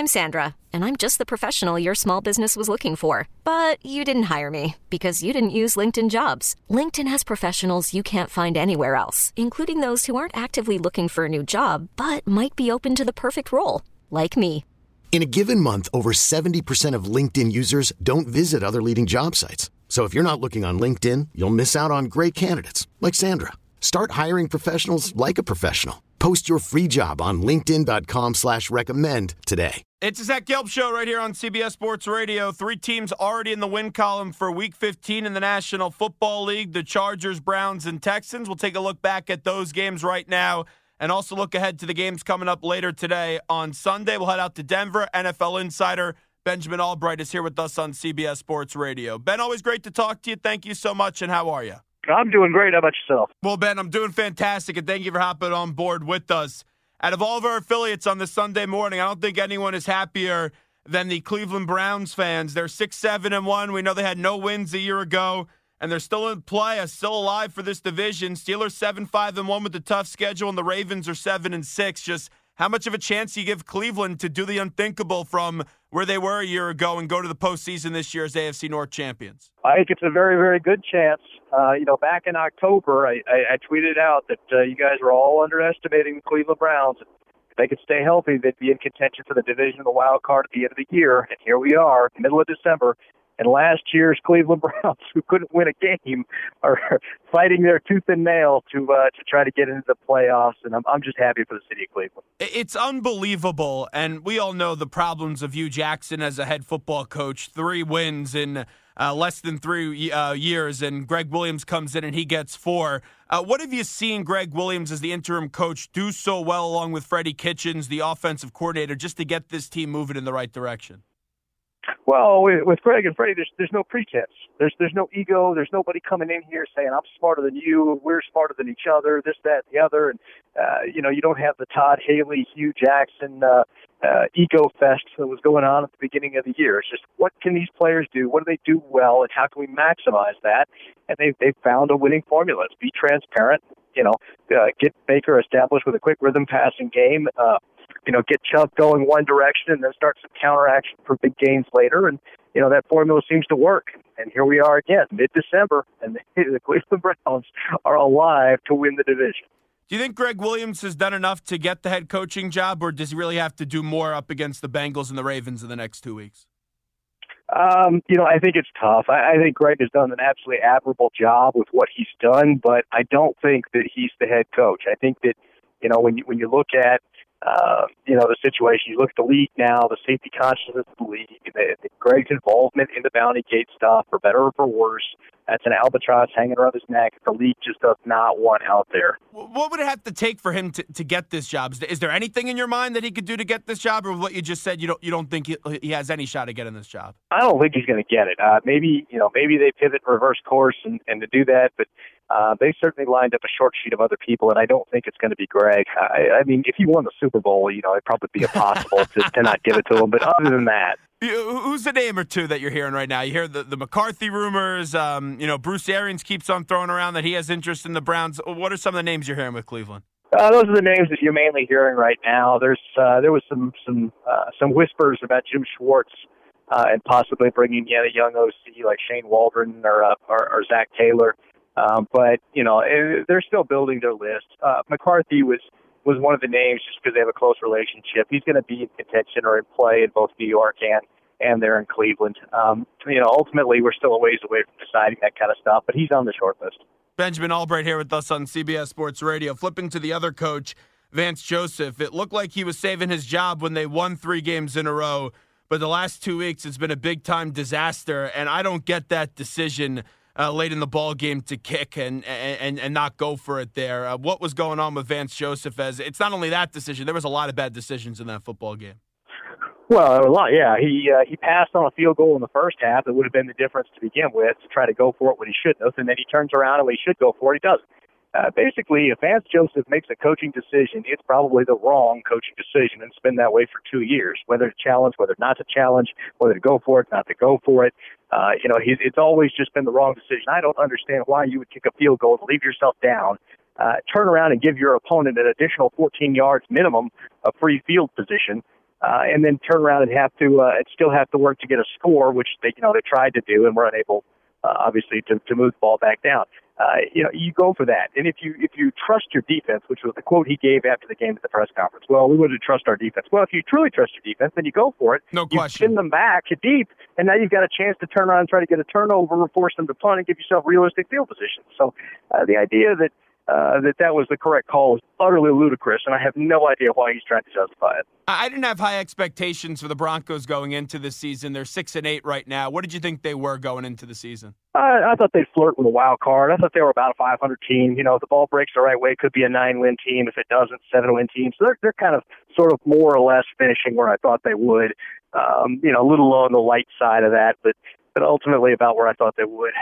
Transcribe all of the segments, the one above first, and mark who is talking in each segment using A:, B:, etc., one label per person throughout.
A: I'm Sandra, and I'm just the professional your small business was looking for. But you didn't hire me because you didn't use LinkedIn Jobs. LinkedIn has professionals you can't find anywhere else, including those who aren't actively looking for a new job, but might be open to the perfect role, like me.
B: In a given month, over 70% of LinkedIn users don't visit other leading job sites. So if you're not looking on LinkedIn, you'll miss out on great candidates like Sandra. Start hiring professionals like a professional. Post your free job on linkedin.com/recommend today.
C: It's a Zach Gelb Show right here on CBS Sports Radio. 3 teams already in the win column for Week 15 in the National Football League. The Chargers, Browns, and Texans. We'll take a look back at those games right now and also look ahead to the games coming up later today on Sunday. We'll head out to Denver. NFL insider Benjamin Albright is here with us on CBS Sports Radio. Ben, always great to talk to you. Thank you so much, and how are you?
D: I'm doing great. How about yourself?
C: Well, Ben, I'm doing fantastic, and thank you for hopping on board with us. Out of all of our affiliates on this Sunday morning, I don't think anyone is happier than the Cleveland Browns fans. They're 6-7-1. We know they had no wins a year ago, and they're still in play, still alive for this division. Steelers 7-5-1 with a tough schedule, and the Ravens are 7-6. Just how much of a chance do you give Cleveland to do the unthinkable from where they were a year ago and go to the postseason this year as AFC North champions?
D: I think it's a very, very good chance. Back in October, I tweeted out that you guys were all underestimating the Cleveland Browns. If they could stay healthy, they'd be in contention for the division of the wild card at the end of the year. And here we are, middle of December. And last year's Cleveland Browns, who couldn't win a game, are fighting their tooth and nail to try to get into the playoffs. And I'm just happy for the city of Cleveland.
C: It's unbelievable, and we all know the problems of Hugh Jackson as a head football coach. 3 wins in less than 3 years, and Greg Williams comes in and he gets 4. What have you seen Greg Williams as the interim coach do so well, along with Freddie Kitchens, the offensive coordinator, just to get this team moving in the right direction?
D: Well, with Greg and Freddie, there's no pretense. There's no ego. There's nobody coming in here saying, I'm smarter than you, we're smarter than each other, this, that, and the other. And, you don't have the Todd Haley, Hugh Jackson ego fest that was going on at the beginning of the year. It's just, what can these players do? What do they do well, and how can we maximize that? And they've found a winning formula. It's be transparent, get Baker established with a quick rhythm passing game, get Chubb going one direction and then start some counteraction for big gains later. And, that formula seems to work. And here we are again, mid-December, and the Cleveland Browns are alive to win the division.
C: Do you think Greg Williams has done enough to get the head coaching job, or does he really have to do more up against the Bengals and the Ravens in the next 2 weeks?
D: I think it's tough. I think Greg has done an absolutely admirable job with what he's done, but I don't think that he's the head coach. I think that, when you look at the situation. You look at the league now, the safety consciousness of the league, the Greg's involvement in the Bounty Gate stuff, for better or for worse. That's an albatross hanging around his neck. The league just does not want out there.
C: What would it have to take for him to get this job? Is there anything in your mind that he could do to get this job, or what you just said, you don't think he has any shot of getting this job?
D: I don't think he's going to get it. Maybe they pivot, reverse course, and to do that, but they certainly lined up a short sheet of other people, and I don't think it's going to be Greg. I mean, if he won the Super Bowl, it'd probably be impossible to not give it to him. But other than that,
C: who's the name or two that you're hearing right now? You hear the McCarthy rumors. Bruce Arians keeps on throwing around that he has interest in the Browns. What are some of the names you're hearing with Cleveland?
D: Those are the names that you're mainly hearing right now. There was some whispers about Jim Schwartz and possibly bringing in a young OC like Shane Waldron or Zach Taylor. But they're still building their list. McCarthy was one of the names just because they have a close relationship. He's going to be in contention or in play in both New York and there in Cleveland. Ultimately, we're still a ways away from deciding that kind of stuff, but he's on the short list.
C: Benjamin Albright here with us on CBS Sports Radio. Flipping to the other coach, Vance Joseph. It looked like he was saving his job when they won 3 games in a row, but the last 2 weeks it's been a big-time disaster, and I don't get that decision late in the ball game to kick and not go for it there. What was going on with Vance Joseph? As it's not only that decision, there was a lot of bad decisions in that football game.
D: Well, a lot, yeah. He passed on a field goal in the first half. It would have been the difference to begin with, to try to go for it when he shouldn't have. And then he turns around and when he should go for it, he doesn't. Basically, if Vance Joseph makes a coaching decision, it's probably the wrong coaching decision, and it's been that way for 2 years. Whether to challenge, whether not to challenge, whether to go for it, not to go for it. It's always just been the wrong decision. I don't understand why you would kick a field goal and leave yourself down, turn around and give your opponent an additional 14 yards minimum of free field position, and then turn around and still have to work to get a score, which they tried to do and were unable, obviously, to move the ball back down. You go for that. And if you trust your defense, which was the quote he gave after the game at the press conference, well, we wouldn't trust our defense. Well, if you truly trust your defense, then you go for it.
C: No
D: you
C: question.
D: send them back deep, and now you've got a chance to turn around and try to get a turnover or force them to punt and give yourself realistic field position. So the idea that was the correct call is utterly ludicrous, and I have no idea why he's trying to justify it.
C: I didn't have high expectations for the Broncos going into the season. They're 6-8 right now. What did you think they were going into the season?
D: I thought they'd flirt with a wild card. I thought they were about a 500 team. If the ball breaks the right way, it could be a 9-win team. If it doesn't, 7-win team. So they're kind of sort of more or less finishing where I thought they would. A little on the light side of that, but ultimately about where I thought they would.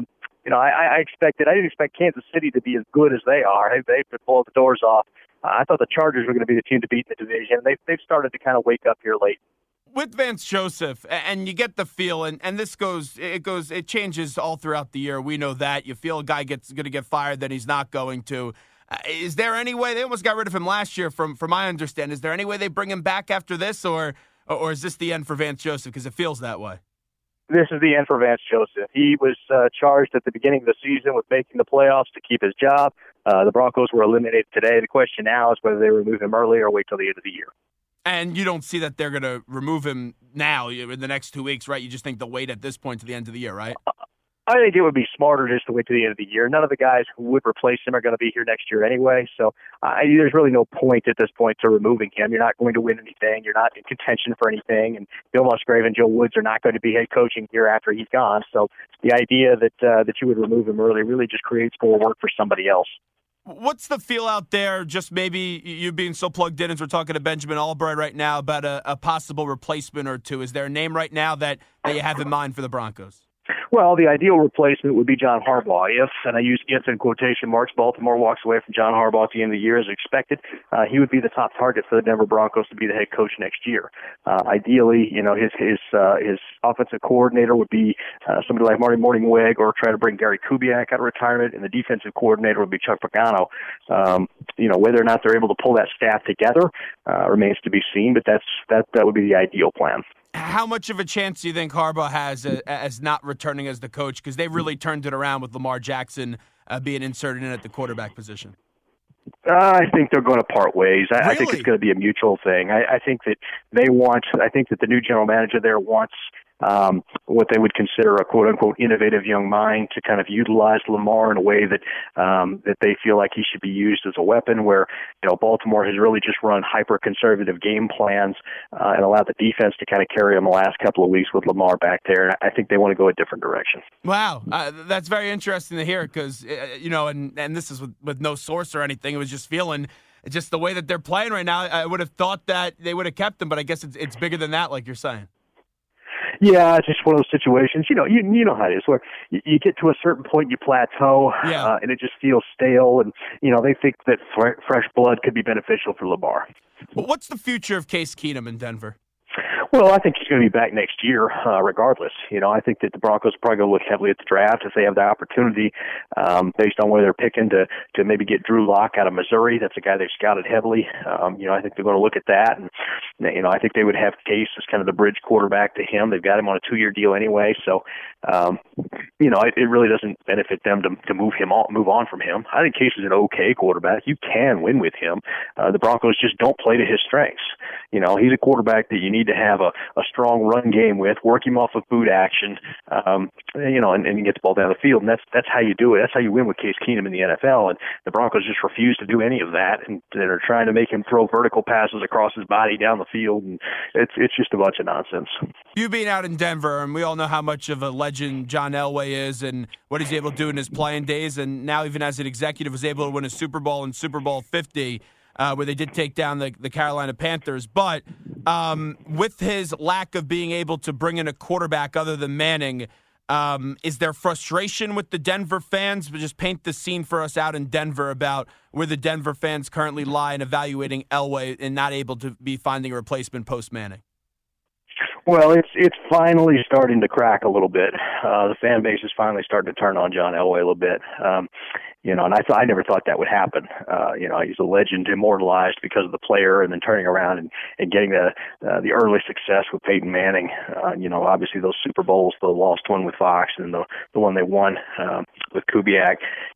D: I didn't expect Kansas City to be as good as they are. They've blown the doors off. I thought the Chargers were going to be the team to beat in the division. They've started to kind of wake up here late.
C: With Vance Joseph, and you get the feel, and this it changes all throughout the year. We know that. You feel a guy going to get fired, then he's not going to. Is there any way they almost got rid of him last year? From my understanding, is there any way they bring him back after this, or is this the end for Vance Joseph? Because it feels that way.
D: This is the end for Vance Joseph. He was charged at the beginning of the season with making the playoffs to keep his job. The Broncos were eliminated today. The question now is whether they remove him early or wait till the end of the year.
C: And you don't see that they're going to remove him now in the next 2 weeks, right? You just think they'll wait at this point to the end of the year, right?
D: I think it would be smarter just to wait to the end of the year. None of the guys who would replace him are going to be here next year anyway, so there's really no point at this point to removing him. You're not going to win anything. You're not in contention for anything, and Bill Musgrave and Joe Woods are not going to be head coaching here after he's gone. So the idea that you would remove him early really just creates more work for somebody else.
C: What's the feel out there, just maybe you being so plugged in as we're talking to Benjamin Albright right now about a possible replacement or two? Is there a name right now that you have in mind for the Broncos?
D: Well, the ideal replacement would be John Harbaugh. If, and I use if in quotation marks, Baltimore walks away from John Harbaugh at the end of the year as expected, he would be the top target for the Denver Broncos to be the head coach next year. Ideally, his offensive coordinator would be somebody like Marty Mornhinweg, or try to bring Gary Kubiak out of retirement, and the defensive coordinator would be Chuck Pagano. Whether or not they're able to pull that staff together remains to be seen, but that would be the ideal plan.
C: How much of a chance do you think Harbaugh has as not returning as the coach? Because they really turned it around with Lamar Jackson being inserted in at the quarterback position.
D: I think they're going to part ways.
C: Really?
D: I think it's going to be a mutual thing. I think that the new general manager there wants what they would consider a quote-unquote innovative young mind to kind of utilize Lamar in a way that they feel like he should be used as a weapon, where Baltimore has really just run hyper-conservative game plans and allowed the defense to kind of carry them the last couple of weeks with Lamar back there. And I think they want to go a different direction.
C: Wow. That's very interesting to hear because, and this is with no source or anything. It was just feeling just the way that they're playing right now. I would have thought that they would have kept him, but I guess it's bigger than that, like you're saying.
D: Yeah, it's just one of those situations. You know how it is, where you get to a certain point, you plateau, and it just feels stale. And they think that fresh blood could be beneficial for Lamar.
C: But what's the future of Case Keenum in Denver?
D: Well, I think he's going to be back next year, regardless. I think that the Broncos are probably going to look heavily at the draft if they have the opportunity, based on where they're picking to maybe get Drew Lock out of Missouri. That's a guy they've scouted heavly. I think they're going to look at that, and I think they would have Case as kind of the bridge quarterback to him. They've got him on a 2-year deal anyway, so it really doesn't benefit them to move on from him. I think Case is an okay quarterback. You can win with him. The Broncos just don't play to his strengths. He's a quarterback that you need to have a strong run game with, work him off of boot action, and get the ball down the field. And that's how you do it. That's how you win with Case Keenum in the NFL. And the Broncos just refuse to do any of that, and they're trying to make him throw vertical passes across his body down the field. And it's just a bunch of nonsense.
C: You being out in Denver, and we all know how much of a legend John Elway is and what he's able to do in his playing days, and now even as an executive was able to win a Super Bowl in Super Bowl 50, where they did take down the Carolina Panthers. But with his lack of being able to bring in a quarterback other than Manning, is there frustration with the Denver fans? But just paint the scene for us out in Denver about where the Denver fans currently lie in evaluating Elway and not able to be finding a replacement post-Manning.
D: Well, it's finally starting to crack a little bit. The fan base is finally starting to turn on John Elway a little bit. And I never thought that would happen. He's a legend immortalized because of the player, and then turning around and getting the early success with Peyton Manning. Obviously those Super Bowls, the lost one with Fox and the one they won with Kubiak.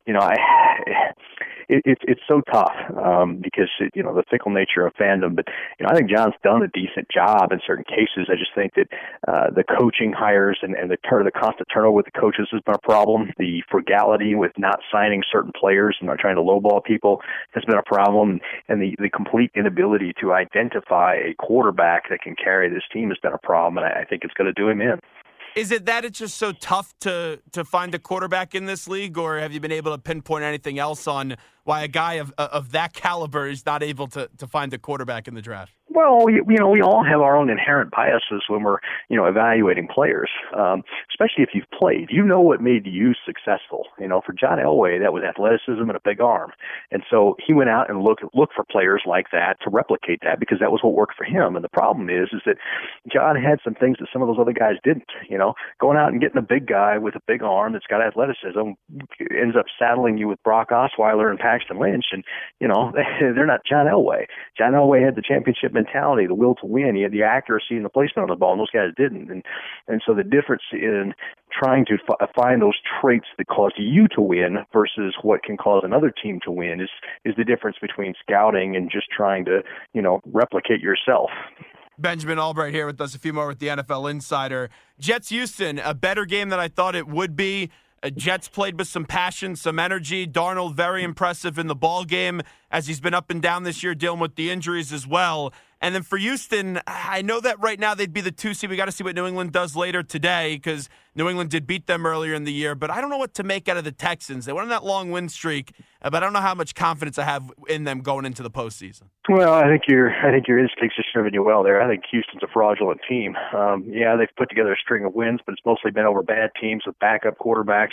D: It's so tough because the fickle nature of fandom. But I think John's done a decent job in certain cases. I just think that the coaching hires and the constant turnover with the coaches has been a problem. The frugality with not signing certain players and not trying to lowball people has been a problem. And the complete inability to identify a quarterback that can carry this team has been a problem. And I think it's going to do him in.
C: Is it that it's just so tough to find a quarterback in this league, or have you been able to pinpoint anything else on why a guy of that caliber is not able to find a quarterback in the draft?
D: Well, we all have our own inherent biases when we're, evaluating players, especially if you've played. You know what made you successful. For John Elway, that was athleticism and a big arm. And so he went out and looked for players like that to replicate that because that was what worked for him. And the problem is that John had some things that some of those other guys didn't. Going out and getting a big guy with a big arm that's got athleticism ends up saddling you with Brock Osweiler and Paxton Lynch. And, they're not John Elway. John Elway had the championship mentality, the will to win. He had the accuracy and the placement on the ball, and those guys didn't. And so the difference in trying to find those traits that cause you to win versus what can cause another team to win is the difference between scouting and just trying to, replicate yourself.
C: Benjamin Albright here with us. A few more with the NFL Insider. Jets Houston, a better game than I thought it would be. Jets played with some passion, some energy. Darnold very impressive in the ball game as he's been up and down this year dealing with the injuries as well. And then for Houston, I know that right now they'd be the 2 seed. We got to see what New England does later today because New England did beat them earlier in the year. But I don't know what to make out of the Texans. They went on that long win streak, but I don't know how much confidence I have in them going into the postseason.
D: Well, I think your instincts are serving you well there. I think Houston's a fraudulent team. They've put together a string of wins, but it's mostly been over bad teams with backup quarterbacks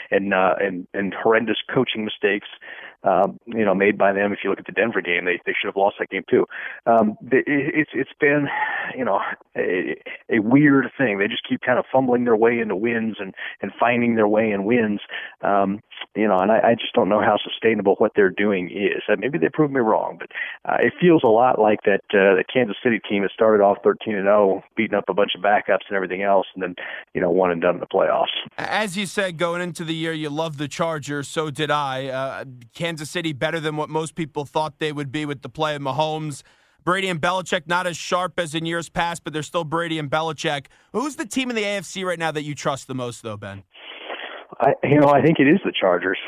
D: and horrendous coaching mistakes. Made by them. If you look at the Denver game, they should have lost that game too. It's been, a weird thing. They just keep kind of fumbling their way into wins and finding their way in wins. And I just don't know how sustainable what they're doing is. Maybe they prove me wrong, but it feels a lot like that Kansas City team that started off 13-0, beating up a bunch of backups and everything else, and then, one and done in the playoffs.
C: As you said, going into the year, you love the Chargers. So did I. Kansas City better than what most people thought they would be with the play of Mahomes. Brady and Belichick not as sharp as in years past, but they're still Brady and Belichick. Who's the team in the AFC right now that you trust the most, though, Ben?
D: I think it is the Chargers.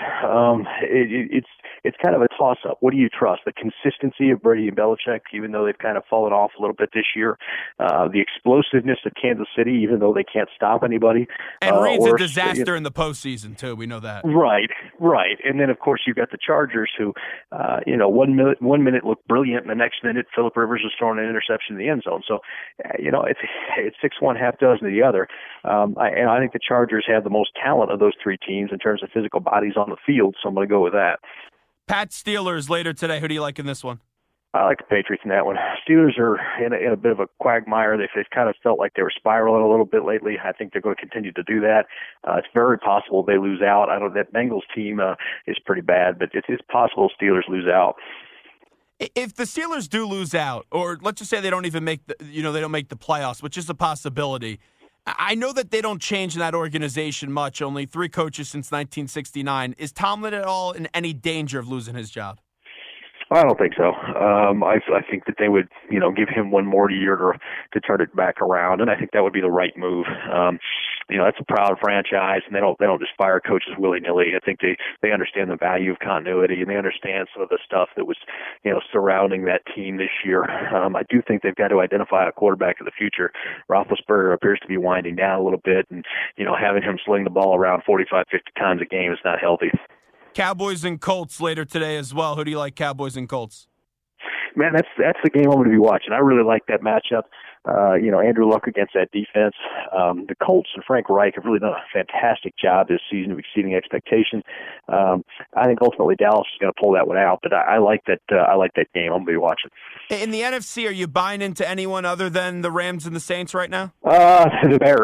D: It's kind of a toss-up. What do you trust? The consistency of Brady and Belichick, even though they've kind of fallen off a little bit this year. The explosiveness of Kansas City, even though they can't stop anybody.
C: And Reid's a disaster in the postseason, too. We know that.
D: Right. And then, of course, you've got the Chargers who, 1 minute look brilliant, and the next minute Phillip Rivers is throwing an interception in the end zone. So, it's 6-1, half dozen of the other. I think the Chargers have the most talent of those three teams in terms of physical bodies on the field, so I'm going to go with that.
C: Pats Steelers later today. Who do you like in this one?
D: I like the Patriots in that one. Steelers are in a bit of a quagmire. They've kind of felt like they were spiraling a little bit lately. I think they're going to continue to do that. It's very possible they lose out. I know that Bengals team is pretty bad, but it's possible Steelers lose out.
C: If the Steelers do lose out, or let's just say they don't even make they don't make the playoffs, which is a possibility. I know that they don't change in that organization much, only 3 coaches since 1969. Is Tomlin at all in any danger of losing his job?
D: I don't think so. I think that they would, give him one more year to turn it back around, and I think that would be the right move. That's a proud franchise, and they don't just fire coaches willy-nilly. I think they understand the value of continuity, and they understand some of the stuff that was, surrounding that team this year. I do think they've got to identify a quarterback of the future. Roethlisberger appears to be winding down a little bit, and having him sling the ball around 45, 50 times a game is not healthy.
C: Cowboys and Colts later today as well. Who do you like, Cowboys and Colts?
D: Man, that's the game I'm going to be watching. I really like that matchup. Andrew Luck against that defense. The Colts and Frank Reich have really done a fantastic job this season of exceeding expectations. I think ultimately Dallas is going to pull that one out, but I like that. I like that game. I'm going to be watching.
C: In the NFC, are you buying into anyone other than the Rams and the Saints right now?
D: The Bears.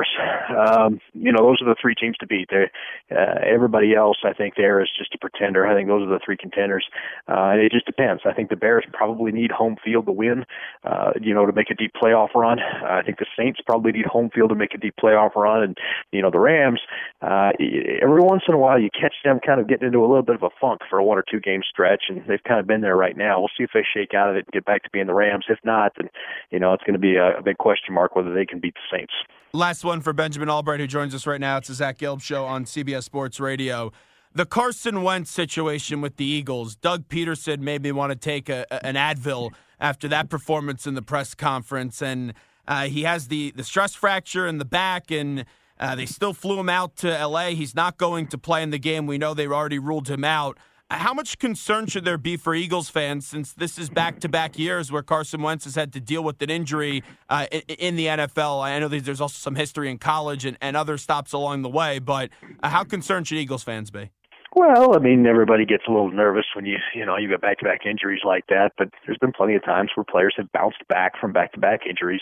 D: Those are the three teams to beat. Everybody else, I think, there is just a pretender. I think those are the three contenders. And it just depends. I think the Bears probably need home field to win, to make a deep playoff run. I think the Saints probably need home field to make a deep playoff run. And, the Rams, every once in a while you catch them kind of getting into a little bit of a funk for a 1 or 2 game stretch, and they've kind of been there right now. We'll see if they shake out of it and get back to being the Rams. If not, then, it's going to be a big question mark whether they can beat the Saints.
C: Last one for Benjamin Albright, who joins us right now. It's the Zach Gelb Show on CBS Sports Radio. The Carson Wentz situation with the Eagles. Doug Peterson made me want to take an Advil after that performance in the press conference. And he has the stress fracture in the back, and they still flew him out to L.A. He's not going to play in the game. We know they've already ruled him out. How much concern should there be for Eagles fans, since this is back-to-back years where Carson Wentz has had to deal with an injury in the NFL? I know there's also some history in college and other stops along the way, but how concerned should Eagles fans be?
D: Well, everybody gets a little nervous when you get back-to-back injuries like that, but there's been plenty of times where players have bounced back from back-to-back injuries.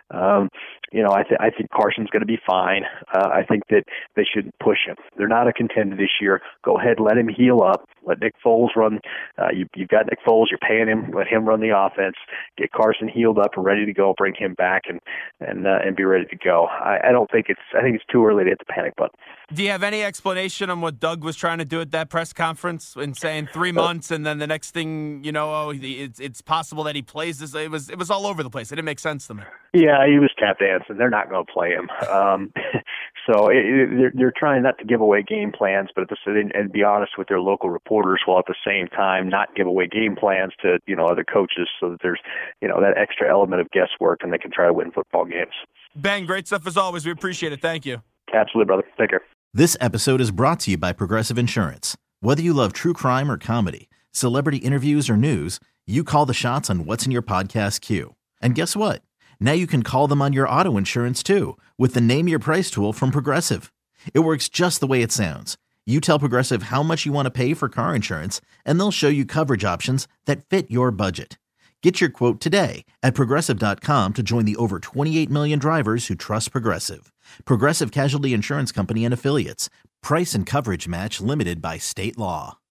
D: I think Carson's going to be fine. I think that they shouldn't push him. They're not a contender this year. Go ahead, let him heal up. Let Nick Foles run. You've got Nick Foles. You're paying him. Let him run the offense. Get Carson healed up and ready to go. Bring him back and be ready to go. I think it's too early to hit the panic button.
C: Do you have any explanation on what Doug was trying to do at that press conference and saying 3 months, and then the next thing it's possible that he plays this? It was all over the place. It didn't make sense to me.
D: Yeah, he was tap dancing. They're not going to play him. So they're trying not to give away game plans, but and be honest with their local reporters, while at the same time not give away game plans to other coaches, so that there's that extra element of guesswork, and they can try to win football games.
C: Ben, great stuff as always. We appreciate it. Thank you.
D: Absolutely, brother. Take care.
E: This episode is brought to you by Progressive Insurance. Whether you love true crime or comedy, celebrity interviews or news, you call the shots on what's in your podcast queue. And guess what? Now you can call them on your auto insurance too, with the Name Your Price tool from Progressive. It works just the way it sounds. You tell Progressive how much you want to pay for car insurance, and they'll show you coverage options that fit your budget. Get your quote today at Progressive.com to join the over 28 million drivers who trust Progressive. Progressive Casualty Insurance Company and Affiliates. Price and coverage match limited by state law.